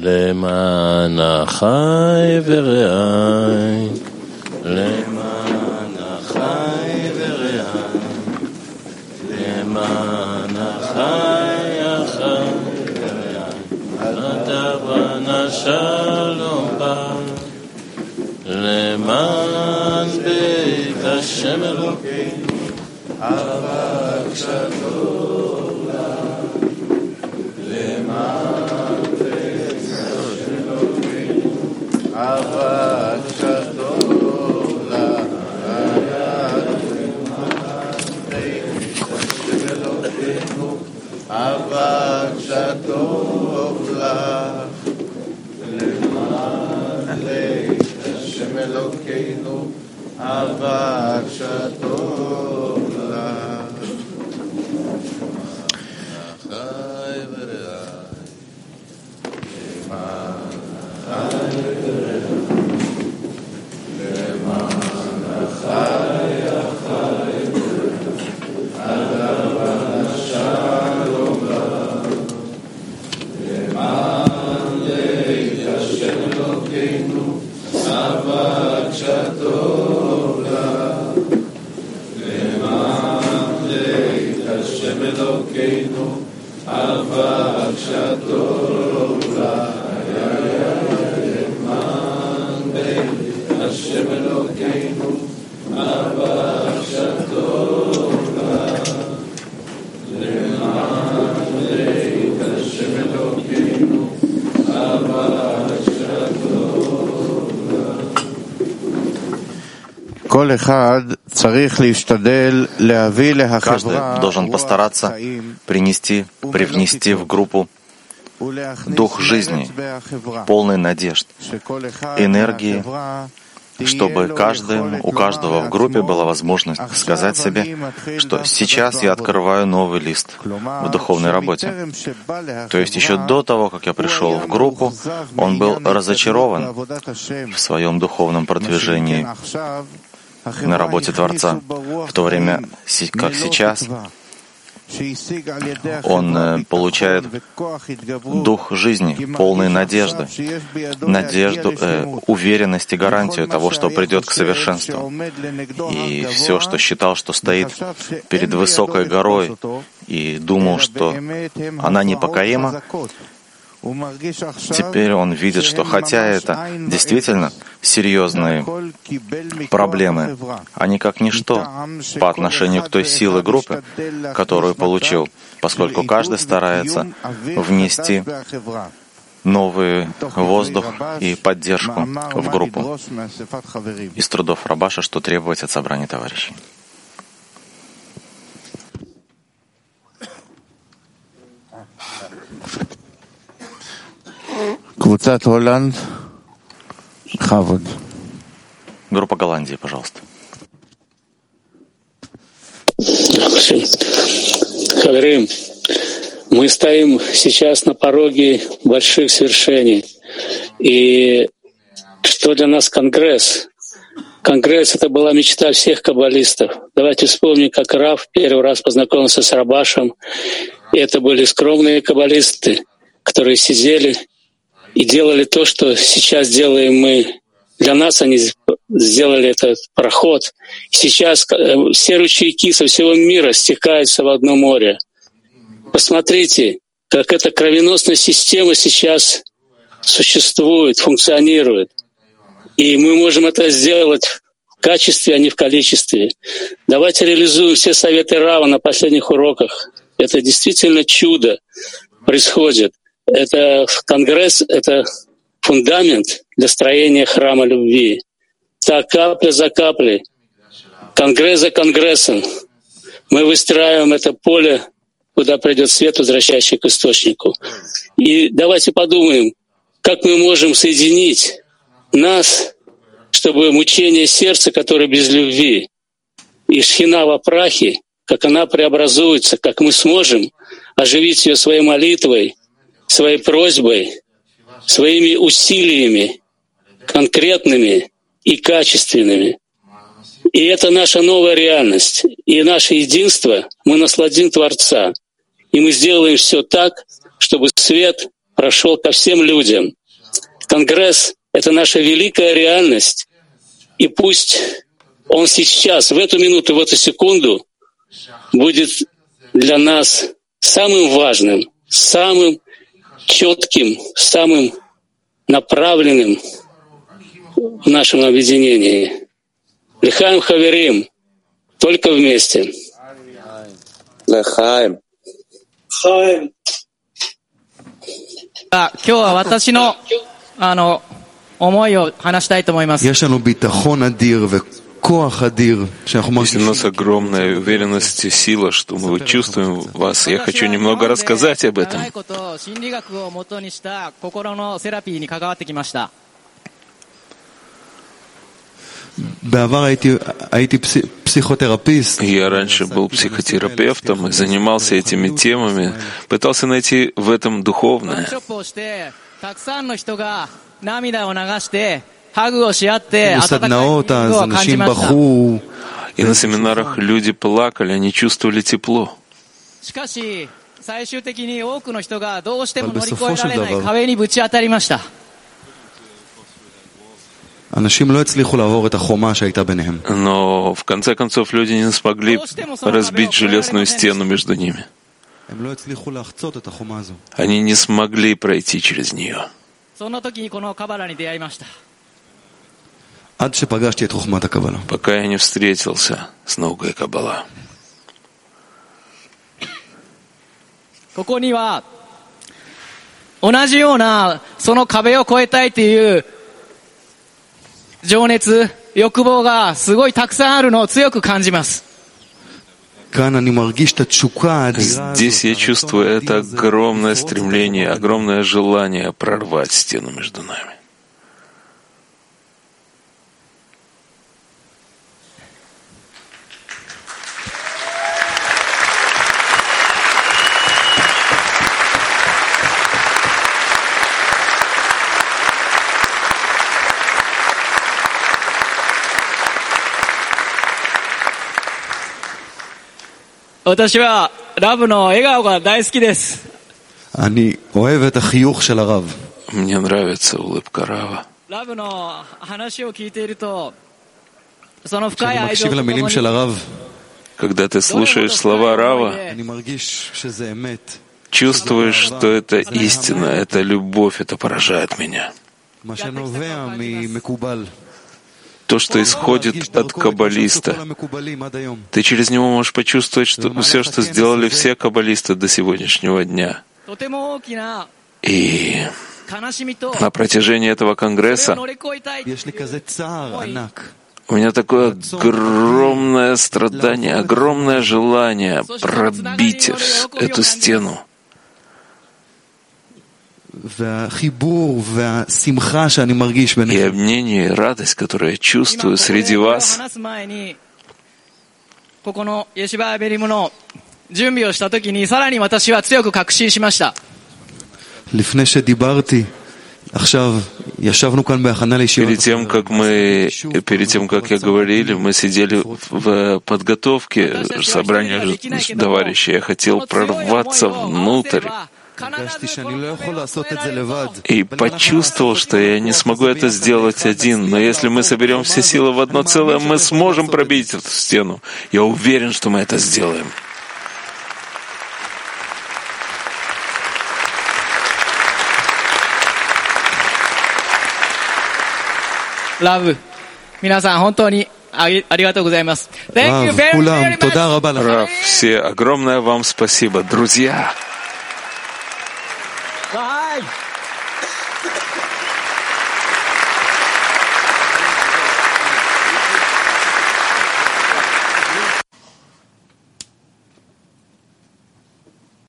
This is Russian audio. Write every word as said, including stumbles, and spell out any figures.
למען אחי ורעי, למען אחי ורעי, למען אחי אחי ורעי, ותבוא שלום בא, למען בית השם אלוקינו, אבק שטוב לה, למען בית השם אלוקינו, אבק שטוב לה, למען בית השם אלוקינו, אבק שטוב לה, למען בית השם אלוקינו, אבק שטוב לה. אחי ורעי, למען אחי ורעי, למען אחי אחי ורעי, שלום לה, למען בית השם אלוקינו, אבק שטוב לה, למען בית השם אלוקינו, אבק שטוב לה, למען בית השם אלוקינו, אבק שטוב לה, למען בית השם אלוקינו, אבק שטוב לה. Каждый должен постараться принести, привнести в группу дух жизни, полный надежд, энергии, чтобы каждый, у каждого в группе была возможность сказать себе, что сейчас я открываю новый лист в духовной работе. То есть еще до того, как я пришел в группу, он был разочарован в своем духовном продвижении на работе Творца, в то время, как сейчас, он получает дух жизни, полной надежды, надежду, э, уверенность и гарантию того, что придет к совершенству. И все, что считал, что стоит перед высокой горой, и думал, что она непокорима, теперь он видит, что хотя это действительно серьезные проблемы, они как ничто по отношению к той силе группы, которую получил, поскольку каждый старается внести новый воздух и поддержку в группу. Из трудов Рабаша, что требовать от собрания товарищей. Группа Голландии, пожалуйста. Хаверим, мы стоим сейчас на пороге больших свершений. И что для нас Конгресс? Конгресс — это была мечта всех каббалистов. Давайте вспомним, как Рав первый раз познакомился с Рабашем. И это были скромные каббалисты, которые сидели и делали то, что сейчас делаем мы. Для нас они сделали этот проход. Сейчас все ручейки со всего мира стекаются в одно море. Посмотрите, как эта кровеносная система сейчас существует, функционирует. И мы можем это сделать в качестве, а не в количестве. Давайте реализуем все советы Рава на последних уроках. Это действительно чудо происходит. Это Конгресс, это фундамент для строения храма любви. Так, капля за каплей, Конгресс за Конгрессом мы выстраиваем это поле, куда придет свет, возвращающий к источнику. И давайте подумаем, как мы можем соединить нас, чтобы мучение сердца, которое без любви, и шхина во прахе, как она преобразуется, как мы сможем оживить ее своей молитвой, своей просьбой, своими усилиями конкретными и качественными. И это наша новая реальность. И наше единство, мы насладим Творца. И мы сделаем все так, чтобы свет прошел ко всем людям. Конгресс — это наша великая реальность. И пусть он сейчас, в эту минуту, в эту секунду будет для нас самым важным, самым четким, самым направленным в нашем объединении. Лехаим хаверим, только вместе. Лехаим. Хаим. 今日は私のあの思いを話したいと思います。 יש לנו ביטחון אדיר וכוח אדיר שאנחנו Есть у нас מרגישים. огромная уверенность и сила, что мы чувствуем вас. Я хочу немного рассказать об этом. 長いこと心理学を元にした心のセラピーに関わってきました。 בעבר הייתי, הייתי פס- פסיכותרפיסט. Я раньше был психотерапевтом и занимался этими темами, пытался найти в этом ワーク духовное. ショップをしてたくさんの人が涙を流してハグをし合って温かい בסדנאות フィーリン אז グを感じ אנשים ました。 בכו. И на семинарах люди плакали, они чувствовали тепло. しかし最終的に多くの人がどうしても乗り越 אבל えられな בסופו של い דבר 壁にぶち当たりました。 אנשים לא הצליחו לעבור את החומה שהייתה ביניהם. Но в конце концов люди не смогли разбить железную стену между ними. הם לא הצליחו לחצות את החומה הזו. Они не смогли пройти через нее. その時にこのカバラに出会いました。 עד שפגשתי את חוכמת הקבלה. Пока я не встретился с наукой Каббала. ここには同じようなその壁を越えたいという情熱、欲望がすごいたくさんあるのを強く感じます。 כאן אני מרגיש את התשוקה האדירה Здесь я הזאת, чувствую הרצון это האדיר הזה, огромное לפרוץ את стремление, החומה. огромное желание прорвать стену между нами. "私はラブの笑顔が大好きです。 אני אוהב את החיוך של הרב. Мне нравится улыбка Рава. ラブの話を聞いていると、その深い כשאני 愛情 מקשיב ととも למילים に של הרב, Когда ты слушаешь слова Рава, אני מרגיש שזה אמת. чувствуешь, что это истина, это любовь, это поражает меня. מה שנובע ממקובל. То, что исходит от каббалиста. Ты через него можешь почувствовать, что все, что сделали все каббалисты до сегодняшнего дня. とても大きな И 悲しみと на протяжении этого それを конгресса 乗り越えたい יש לי כזה צער ענק. у меня такое огромное страдание, огромное желание пробить эту стену. והחיבור והשמחה שאני מרגיש И ביניהם. обнение, и радость, которую я чувствую 今ここで среди これを вас, 話す前にここのイエシバーベリムの準備をした時にさらに私は強く確信しました。 לפני שדיברתי, עכשיו ישבנו כאן בהכנה לישיבת перед тем, как мы, перед тем, как я говорил, мы сидели в подготовке собрания товарищей. Я хотел прорваться внутрь הרגשתי שאני לא יכול לעשות את זה לבד. и почувствовал, что я не смогу это сделать один. Но если мы соберем все силы в одно целое, мы сможем пробить эту стену. Я уверен, что мы это сделаем. Love 皆さん本当にありありがとうございます。Thank you רב, very, כולם, very much. תודה רבה לכם. Раф, все, огромное вам спасибо, друзья. Bye.